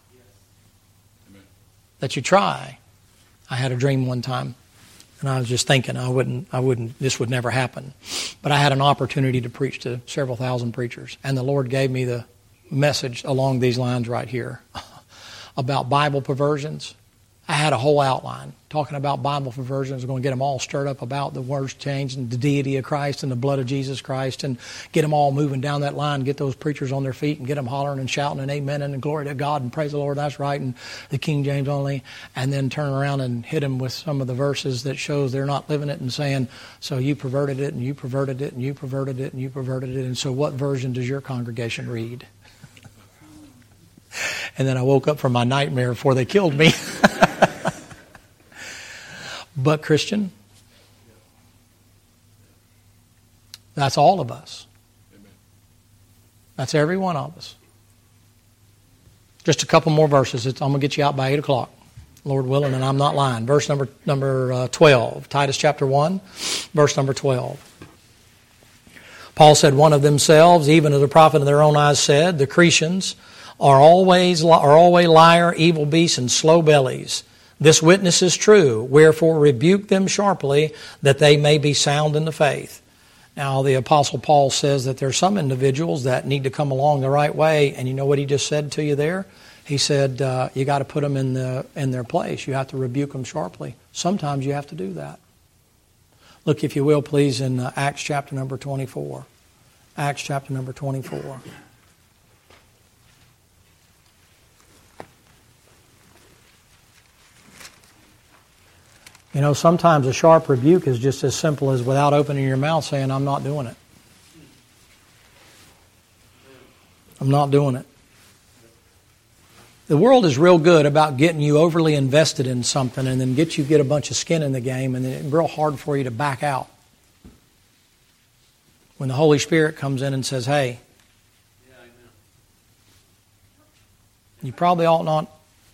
That you try. I had a dream one time, and I was just thinking this would never happen. But I had an opportunity to preach to several thousand preachers, and the Lord gave me the message along these lines right here about Bible perversions. I had a whole outline talking about Bible perversions. I was going to get them all stirred up about the words change and the deity of Christ and the blood of Jesus Christ, and get them all moving down that line, get those preachers on their feet and get them hollering and shouting and amen and glory to God and praise the Lord, that's right, and the King James only, and then turn around and hit them with some of the verses that shows they're not living it and saying, so you perverted it and you perverted it and you perverted it and you perverted it, and so what version does your congregation read? And then I woke up from my nightmare before they killed me. But Christian, that's all of us. That's every one of us. Just a couple more verses. I'm going to get you out by 8 o'clock, Lord willing, and I'm not lying. Verse number 12, Titus chapter 1, verse number 12. Paul said, one of themselves, even as the prophet in their own eyes said, the Cretians are always liar, evil beasts, and slow bellies. This witness is true. Wherefore rebuke them sharply, that they may be sound in the faith. Now the Apostle Paul says that there are some individuals that need to come along the right way, and you know what he just said to you there? He said you got to put them in their place. You have to rebuke them sharply. Sometimes you have to do that. Look, if you will, please, in Acts chapter number 24. Acts chapter number 24. Sometimes a sharp rebuke is just as simple as without opening your mouth saying, I'm not doing it. I'm not doing it. The world is real good about getting you overly invested in something and then get a bunch of skin in the game, and then it's real hard for you to back out. When the Holy Spirit comes in and says, hey, you probably ought not.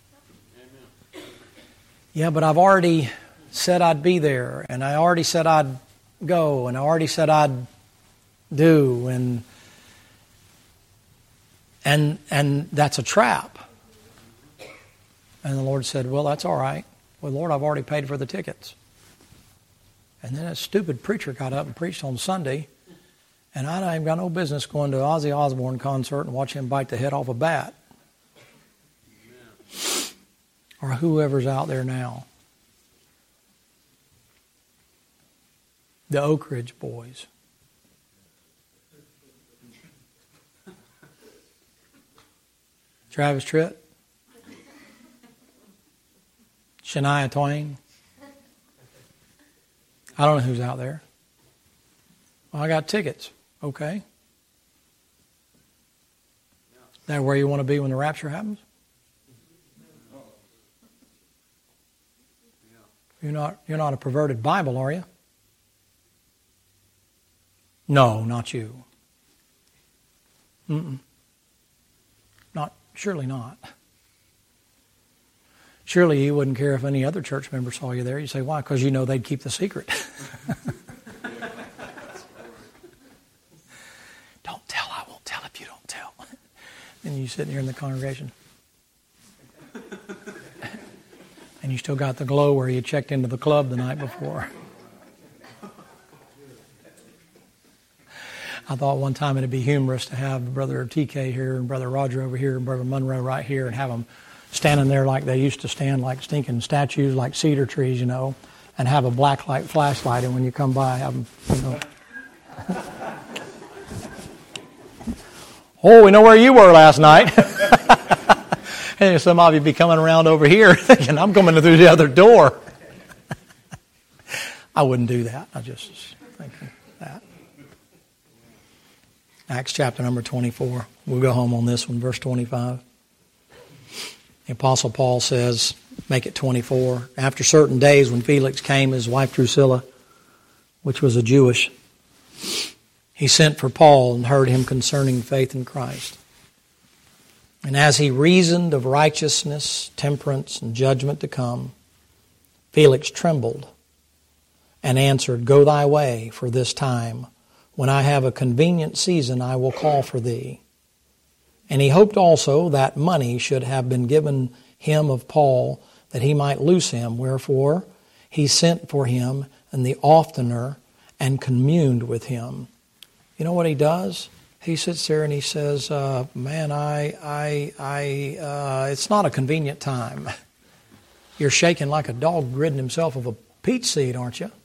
Yeah, but I've already said I'd be there, and I already said I'd go, and I already said I'd do, and that's a trap. And the Lord said, well, that's all right. Well, Lord, I've already paid for the tickets. And then a stupid preacher got up and preached on Sunday, and I ain't got no business going to an Ozzy Osbourne concert and watch him bite the head off a bat. Or whoever's out there now. The Oak Ridge Boys. Travis Tritt. Shania Twain. I don't know who's out there. Well, I got tickets. Okay. Is that where you want to be when the rapture happens? You're not a perverted Bible, are you? No, not you. Surely not. Surely you wouldn't care if any other church member saw you there. You say, why? Because you know they'd keep the secret. Don't tell, I won't tell if you don't tell. And you sitting here in the congregation. And you still got the glow where you checked into the club the night before. I thought one time it'd be humorous to have Brother TK here and Brother Roger over here and Brother Monroe right here and have them standing there like they used to stand, like stinking statues, like cedar trees, and and have a black light flashlight, and when you come by, have them, Oh, we know where you were last night. And some of you be coming around over here thinking, I'm coming through the other door. I wouldn't do that. I just was thinking that. Acts chapter number 24. We'll go home on this one, verse 25. The Apostle Paul says, make it 24. After certain days when Felix came, his wife Drusilla, which was a Jewish, he sent for Paul and heard him concerning faith in Christ. And as he reasoned of righteousness, temperance, and judgment to come, Felix trembled and answered, Go thy way for this time. When I have a convenient season, I will call for thee. And he hoped also that money should have been given him of Paul, that he might loose him. Wherefore he sent for him and the oftener and communed with him. You know what he does? He sits there and he says, man, it's not a convenient time. You're shaking like a dog ridding himself of a peach seed, aren't you?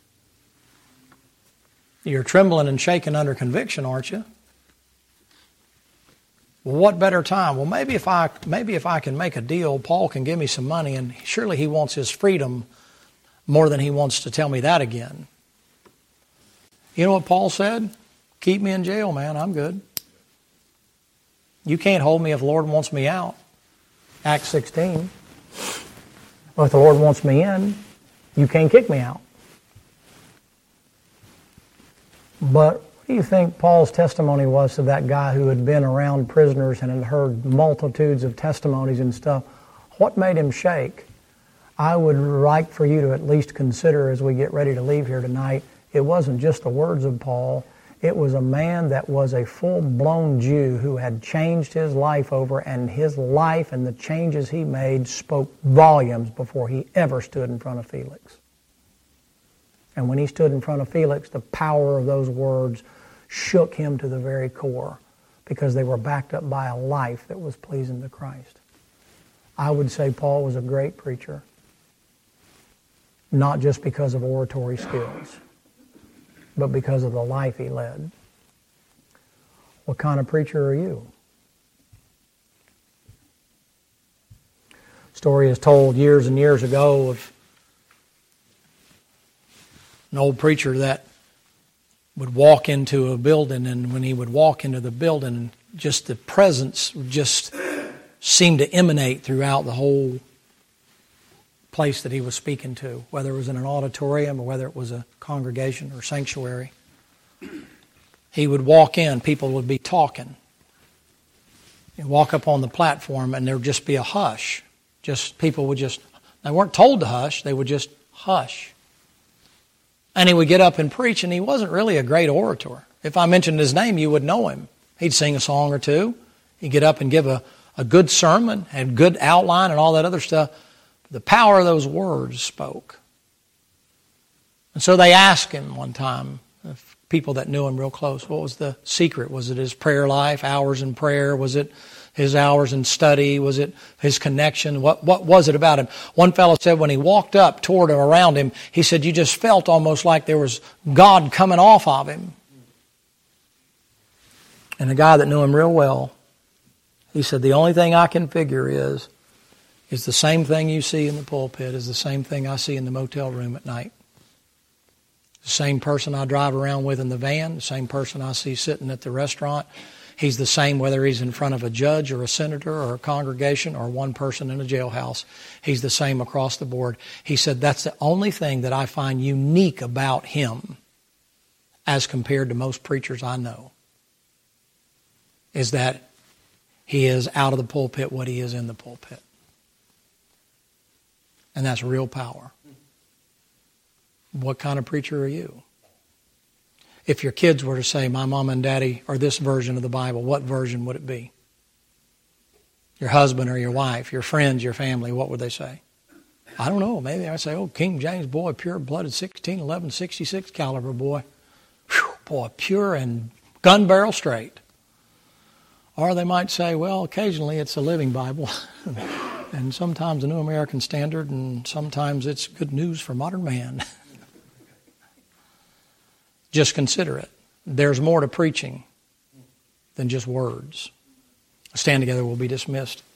You're trembling and shaking under conviction, aren't you? Well, what better time? Well, maybe if I can make a deal, Paul can give me some money, and surely he wants his freedom more than he wants to tell me that again. You know what Paul said? Keep me in jail, man. I'm good. You can't hold me if the Lord wants me out. Acts 16. Well, if the Lord wants me in, you can't kick me out. But what do you think Paul's testimony was to that guy who had been around prisoners and had heard multitudes of testimonies and stuff? What made him shake? I would like for you to at least consider as we get ready to leave here tonight, it wasn't just the words of Paul. It was a man that was a full-blown Jew who had changed his life over, and his life and the changes he made spoke volumes before he ever stood in front of Felix. And when he stood in front of Felix, the power of those words shook him to the very core because they were backed up by a life that was pleasing to Christ. I would say Paul was a great preacher, not just because of oratory skills, but because of the life he led. What kind of preacher are you? Story is told years and years ago of an old preacher that would walk into a building, and when he would walk into the building, just the presence just seemed to emanate throughout the whole place that he was speaking to, whether it was in an auditorium or whether it was a congregation or sanctuary. He would walk in, people would be talking. He'd walk up on the platform and there would just be a hush. People would they weren't told to hush, they would just hush. And he would get up and preach, and he wasn't really a great orator. If I mentioned his name, you would know him. He'd sing a song or two. He'd get up and give a good sermon, had good outline and all that other stuff. The power of those words spoke. And so they asked him one time, people that knew him real close, what was the secret? Was it his prayer life, hours in prayer? Was it his hours in study? Was it his connection? What was it about him? One fellow said when he walked up toward him, around him, he said you just felt almost like there was God coming off of him. And a guy that knew him real well, he said the only thing I can figure is the same thing you see in the pulpit is the same thing I see in the motel room at night. The same person I drive around with in the van, the same person I see sitting at the restaurant. He's the same whether he's in front of a judge or a senator or a congregation or one person in a jailhouse. He's the same across the board. He said that's the only thing that I find unique about him as compared to most preachers I know, is that he is out of the pulpit what he is in the pulpit. And that's real power. What kind of preacher are you? If your kids were to say, my mom and daddy are this version of the Bible, what version would it be? Your husband or your wife, your friends, your family, what would they say? I don't know. Maybe I'd say, oh, King James, boy, pure-blooded 1611, 66 caliber, boy. Whew, boy, pure and gun barrel straight. Or they might say, well, occasionally it's a living Bible. and sometimes the New American Standard, and sometimes it's good news for modern man. Just consider it. There's more to preaching than just words. Stand together, we'll be dismissed.